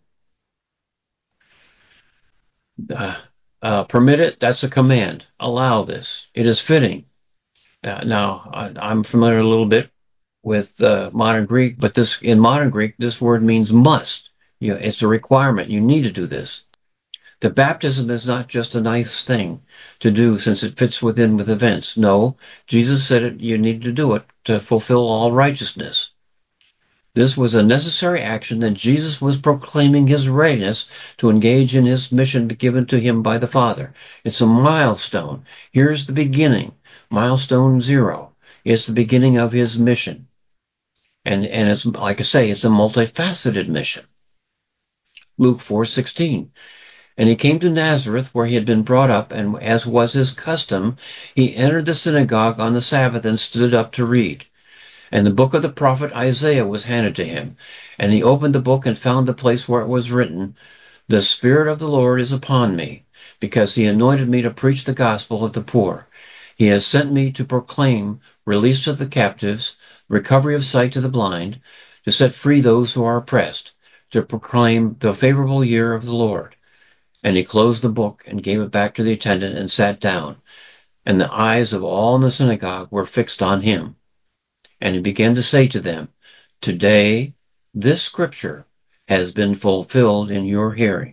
Permit it, that's a command. Allow this. It is fitting. Now, I'm familiar a little bit with modern Greek, but in modern Greek, this word means must. It's a requirement. You need to do this. The baptism is not just a nice thing to do since it fits with events. No, Jesus said you need to do it to fulfill all righteousness. This was a necessary action that Jesus was proclaiming his readiness to engage in his mission given to him by the Father. It's a milestone. Here's the beginning. Milestone 0. It's the beginning of his mission. And it's, like I say, it's a multifaceted mission. Luke 4:16. And he came to Nazareth, where he had been brought up, and as was his custom, he entered the synagogue on the Sabbath and stood up to read. And the book of the prophet Isaiah was handed to him. And he opened the book and found the place where it was written, The Spirit of the Lord is upon me, because he anointed me to preach the gospel of the poor. He has sent me to proclaim release to the captives, recovery of sight to the blind, to set free those who are oppressed, to proclaim the favorable year of the Lord. And he closed the book and gave it back to the attendant and sat down. And the eyes of all in the synagogue were fixed on him. And he began to say to them, Today this scripture has been fulfilled in your hearing.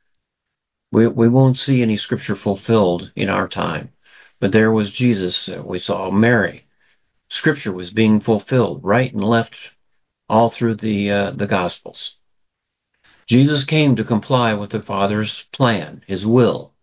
We won't see any scripture fulfilled in our time. But there was Jesus. We saw Mary. Scripture was being fulfilled right and left all through the Gospels. Jesus came to comply with the Father's plan, his will.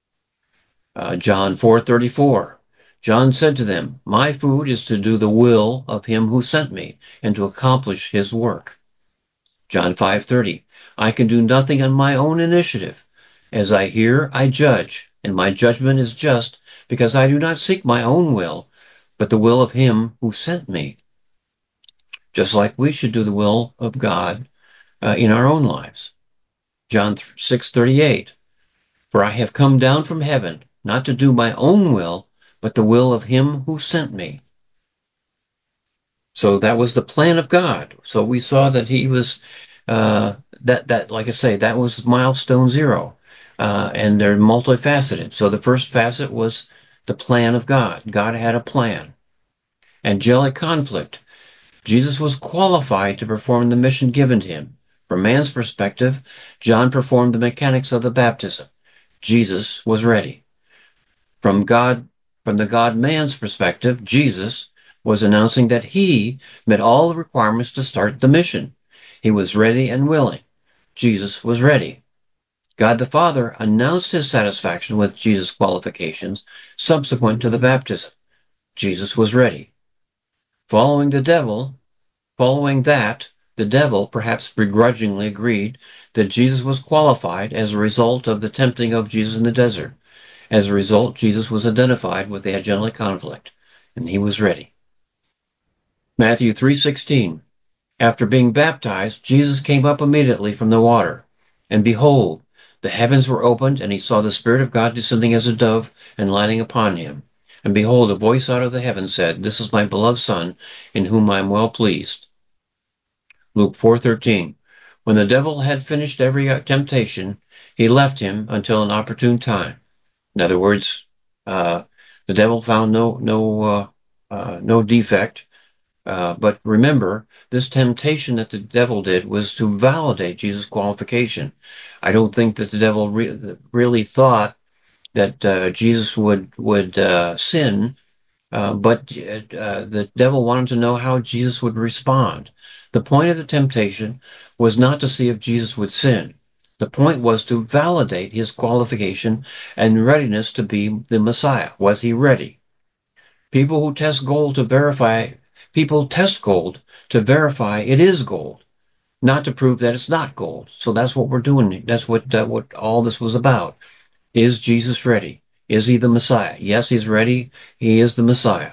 John 4:34. John said to them, My food is to do the will of him who sent me and to accomplish his work. John 5:30. I can do nothing on my own initiative. As I hear, I judge, and my judgment is just, because I do not seek my own will, but the will of him who sent me. Just like we should do the will of God in our own lives. John 6:38. For I have come down from heaven, not to do my own will, but the will of him who sent me. So that was the plan of God. So we saw that he was, like I say, that was milestone 0. And they're multifaceted. So the first facet was the plan of God. God had a plan. Angelic conflict. Jesus was qualified to perform the mission given to him. From man's perspective, John performed the mechanics of the baptism. Jesus was ready. From the God-man's perspective, Jesus was announcing that he met all the requirements to start the mission. He was ready and willing. Jesus was ready. God the Father announced his satisfaction with Jesus' qualifications subsequent to the baptism. Jesus was ready. Following that, the devil perhaps begrudgingly agreed that Jesus was qualified as a result of the tempting of Jesus in the desert. As a result, Jesus was identified with the angelic conflict, and he was ready. Matthew 3:16. After being baptized, Jesus came up immediately from the water. And behold, the heavens were opened, and he saw the Spirit of God descending as a dove and lighting upon him. And behold, a voice out of the heavens said, This is my beloved Son, in whom I am well pleased. Luke 4:13. When the devil had finished every temptation, he left him until an opportune time. In other words, the devil found no defect. But remember, this temptation that the devil did was to validate Jesus' qualification. I don't think that the devil really thought that Jesus would sin, but the devil wanted to know how Jesus would respond. The point of the temptation was not to see if Jesus would sin. The point was to validate his qualification and readiness to be the Messiah. Was he ready? People test gold to verify it is gold, not to prove that it's not gold. So that's what we're doing. That's what all this was about. Is Jesus ready? Is he the Messiah? Yes, he's ready. He is the Messiah.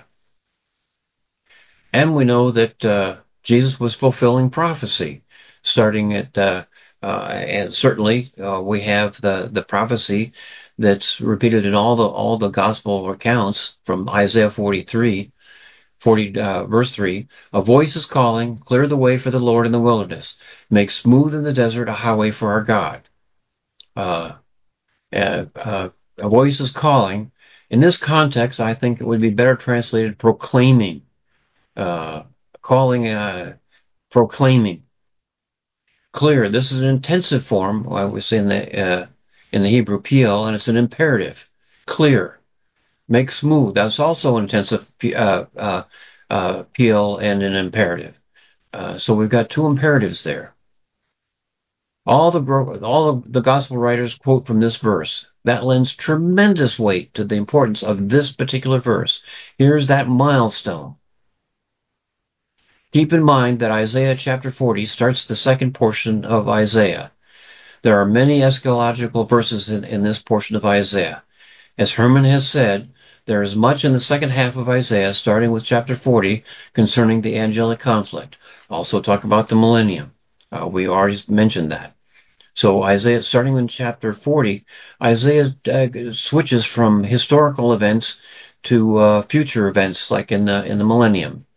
And we know that Jesus was fulfilling prophecy, starting at and certainly we have the prophecy that's repeated in all the gospel accounts from Isaiah 40 verse 3. A voice is calling, clear the way for the Lord in the wilderness, make smooth in the desert a highway for our God. A voice is calling. In this context, I think it would be better translated proclaiming. Proclaiming. Clear. This is an intensive form, I would say in the Hebrew, piel, and it's an imperative. Clear. Make smooth. That's also an intensive piel and an imperative. So we've got two imperatives there. All of the gospel writers quote from this verse. That lends tremendous weight to the importance of this particular verse. Here's that milestone. Keep in mind that Isaiah chapter 40 starts the second portion of Isaiah. There are many eschatological verses in this portion of Isaiah. As Herman has said, there is much in the second half of Isaiah, starting with chapter 40, concerning the angelic conflict. Also talk about the millennium. We already mentioned that. So Isaiah, starting in chapter 40, Isaiah switches from historical events to future events, like in the millennium.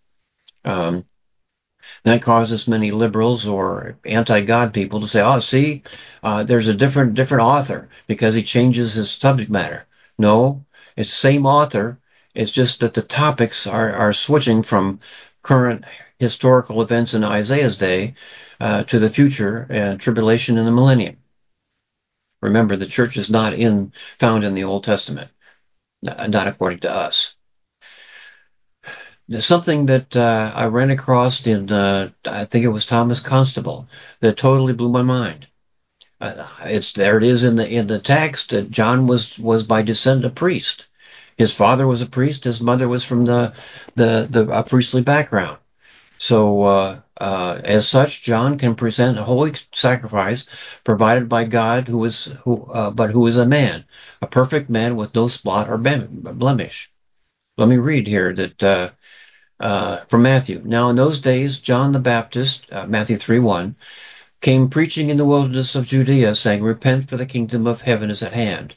That causes many liberals or anti-God people to say, "Oh, see, there's a different author because he changes his subject matter." No, it's the same author. It's just that the topics are switching from current historical events in Isaiah's day to the future tribulation in the millennium. Remember, the church is not found in the Old Testament, not according to us. There's something that I ran across in, I think it was Thomas Constable, that totally blew my mind. There it is in the text that John was by descent a priest. His father was a priest. His mother was from a priestly background. So as such, John can present a holy sacrifice provided by God, who is a man, a perfect man with no spot or blemish. Let me read here that. From Matthew. Now in those days, John the Baptist, Matthew 3:1, came preaching in the wilderness of Judea, saying, Repent, for the kingdom of heaven is at hand.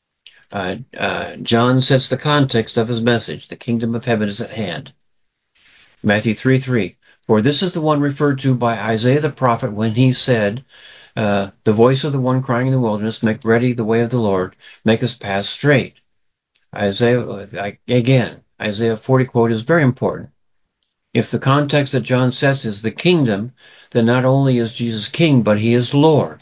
John sets the context of his message. The kingdom of heaven is at hand. Matthew 3:3, For this is the one referred to by Isaiah the prophet when he said, The voice of the one crying in the wilderness, Make ready the way of the Lord, make his path straight. Isaiah 40 quote is very important. If the context that John sets is the kingdom, then not only is Jesus king, but he is Lord.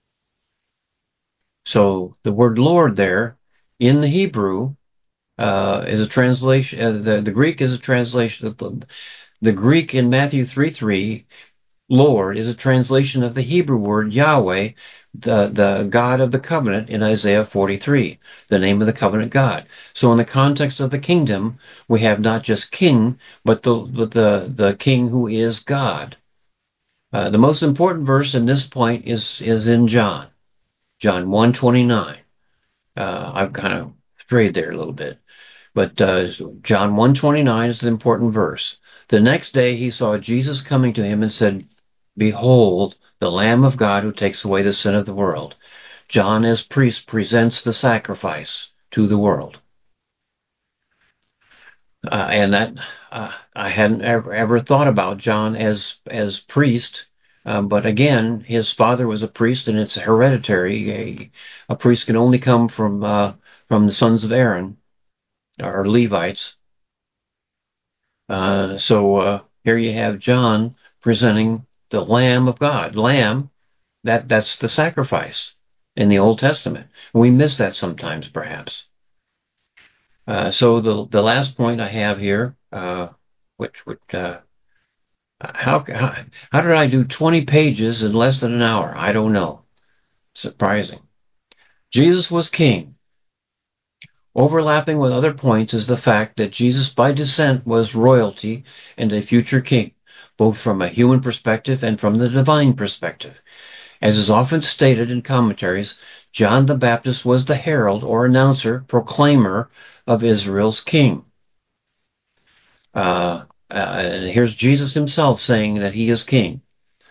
So the word Lord there in the Hebrew is a translation. The Greek is a translation. The Greek in Matthew 3:3 Lord is a translation of the Hebrew word Yahweh, the God of the covenant in Isaiah 43, the name of the covenant God. So in the context of the kingdom, we have not just king, but the king who is God. The most important verse in this point is in John 1:29. I've kind of strayed there a little bit. But John 1:29 is the important verse. The next day he saw Jesus coming to him and said, "Behold, the Lamb of God who takes away the sin of the world." John, as priest, presents the sacrifice to the world. And that I hadn't ever thought about John as priest. But again, his father was a priest, and it's hereditary. A priest can only come from the sons of Aaron, or Levites. So here you have John presenting the Lamb of God. Lamb, that's the sacrifice in the Old Testament. We miss that sometimes, perhaps. So the last point I have here, which would how did I do 20 pages in less than an hour? I don't know. Surprising. Jesus was king. Overlapping with other points is the fact that Jesus by descent was royalty and a future king, both from a human perspective and from the divine perspective. As is often stated in commentaries, John the Baptist was the herald or announcer, proclaimer of Israel's king. And here's Jesus himself saying that he is king.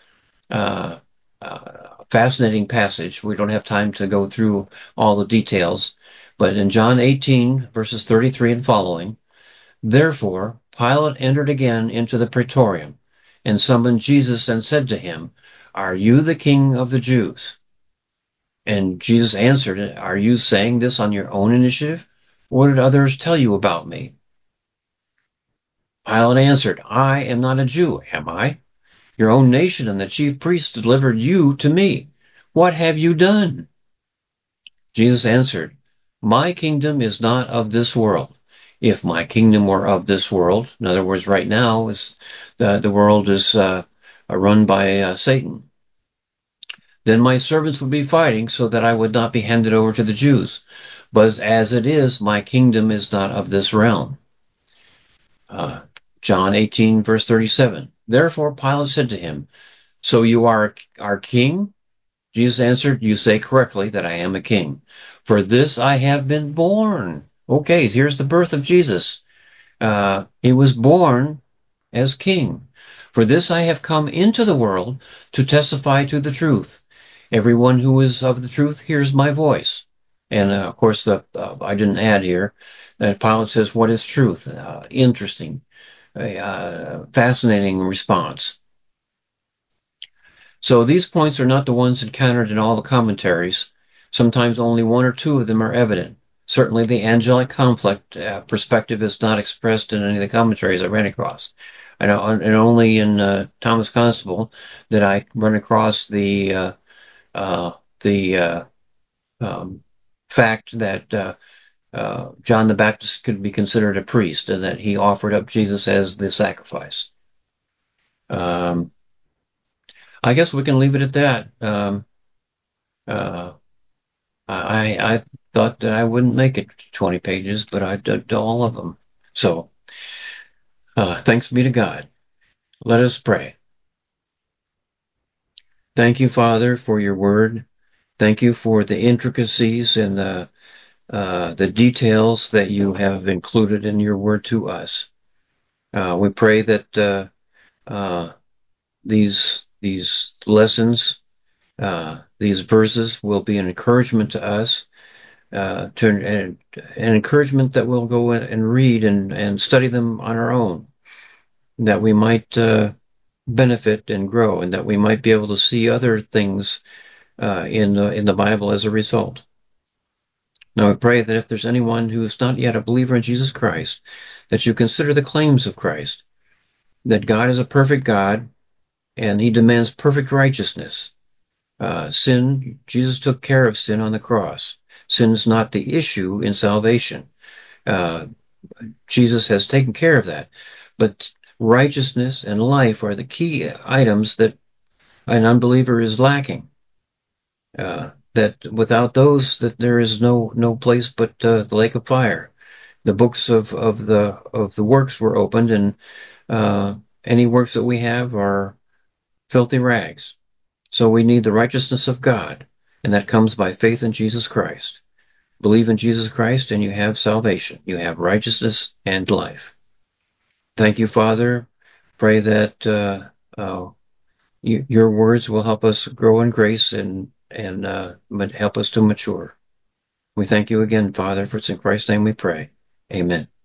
Fascinating passage. We don't have time to go through all the details. But in John 18, verses 33 and following, therefore Pilate entered again into the praetorium and summoned Jesus and said to him, "Are you the king of the Jews?" And Jesus answered, "Are you saying this on your own initiative? What did others tell you about me?" Pilate answered, "I am not a Jew, am I? Your own nation and the chief priests delivered you to me. What have you done?" Jesus answered, "My kingdom is not of this world. If my kingdom were of this world," in other words, right now the world is run by Satan, "then my servants would be fighting so that I would not be handed over to the Jews. But as it is, my kingdom is not of this realm." John 18, verse 37. Therefore Pilate said to him, "So you are our king?" Jesus answered, "You say correctly that I am a king. For this I have been born." Okay, here's the birth of Jesus. He was born as king. "For this I have come into the world to testify to the truth. Everyone who is of the truth hears my voice." And of course, I didn't add here that Pilate says, "What is truth?" Interesting, fascinating response. So these points are not the ones encountered in all the commentaries. Sometimes only one or two of them are evident. Certainly the angelic conflict perspective is not expressed in any of the commentaries I ran across. I know, and only in Thomas Constable did I run across the fact that John the Baptist could be considered a priest and that he offered up Jesus as the sacrifice. I guess we can leave it at that. I thought that I wouldn't make it 20 pages, but I did all of them. So, thanks be to God. Let us pray. Thank you, Father, for your word. Thank you for the intricacies and the details that you have included in your word to us. We pray that these lessons, these verses will be an encouragement to us, an encouragement that we'll go and read and study them on our own, that we might benefit and grow, and that we might be able to see other things in the Bible as a result. Now I pray that if there's anyone who is not yet a believer in Jesus Christ, that you consider the claims of Christ, that God is a perfect God, and he demands perfect righteousness. Sin, Jesus took care of sin on the cross. Sin is not the issue in salvation. Jesus has taken care of that. But righteousness and life are the key items that an unbeliever is lacking. That without those, that there is no place but the lake of fire. The books of the works were opened, and any works that we have are filthy rags. So we need the righteousness of God, and that comes by faith in Jesus Christ. Believe in Jesus Christ, and you have salvation. You have righteousness and life. Thank you, Father. Pray that your words will help us grow in grace and help us to mature. We thank you again, Father, for it's in Christ's name we pray. Amen.